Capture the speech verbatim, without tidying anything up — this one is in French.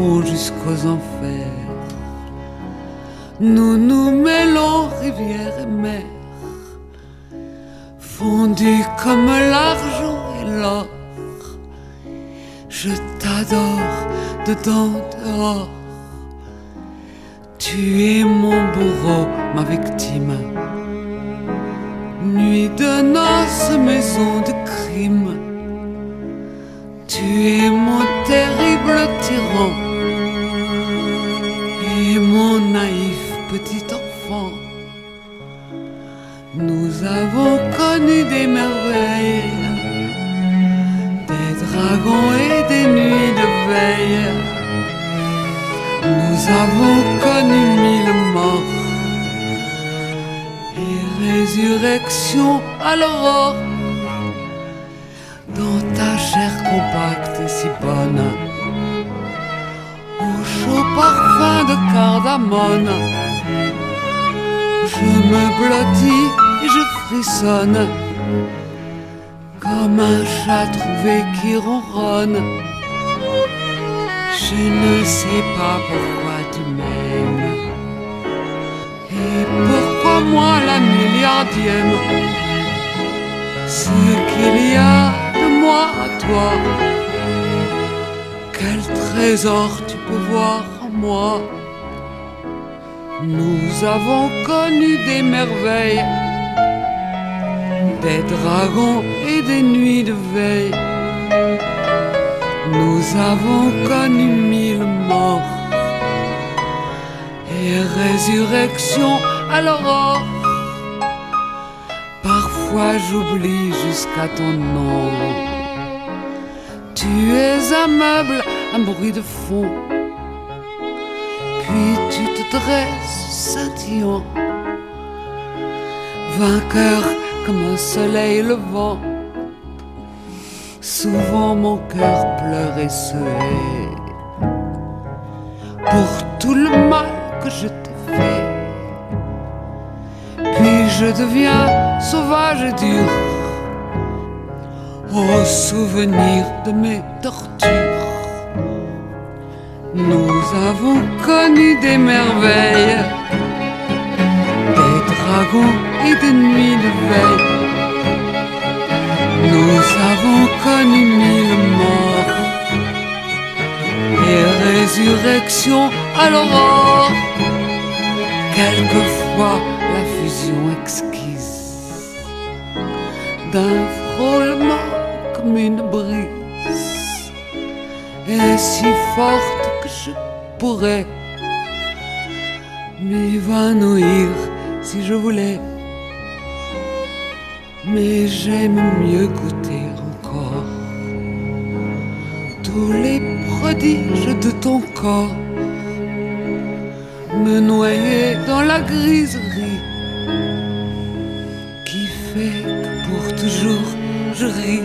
fond jusqu'aux enfers. Nous nous mêlons rivière et mer, fondus comme l'argent et l'or. Je t'adore dedans, dehors. Tu es mon bourreau, ma victime. Nuit de noces, maison de crime. Tu es mon terrible tyran et mon naïf petit enfant. Nous avons connu des merveilles, des dragons et des nuits de veille. Nous avons connu mille morts et résurrection à l'aurore. Dans ta chair compacte et si bonne, au chaud parfum de cardamone, je me blottis et je frissonne comme un chat trouvé qui ronronne. Je ne sais pas pourquoi tu m'aimes et pourquoi moi la milliardième. Ce qu'il y a de moi à toi, quel trésor tu peux voir en moi. Nous avons connu des merveilles, des dragons et des nuits de veille. Nous avons connu mille morts et résurrection à l'aurore. Parfois j'oublie jusqu'à ton nom. Tu es un meuble, un bruit de fond. Puis tu te dresses scintillant, vainqueur comme un soleil levant. Souvent mon cœur pleure et se hait pour tout le mal que je t'ai fait. Puis je deviens sauvage et dur au souvenir de mes tortures. Nous avons connu des merveilles, des dragons et des nuits de veille. Nous avons connu mille morts et résurrection à l'aurore. Quelquefois la fusion exquise d'un frôlement comme une brise est si forte que je pourrais m'évanouir si je voulais. Mais j'aime mieux goûter encore tous les prodiges de ton corps, me noyer dans la griserie qui fait que pour toujours je ris.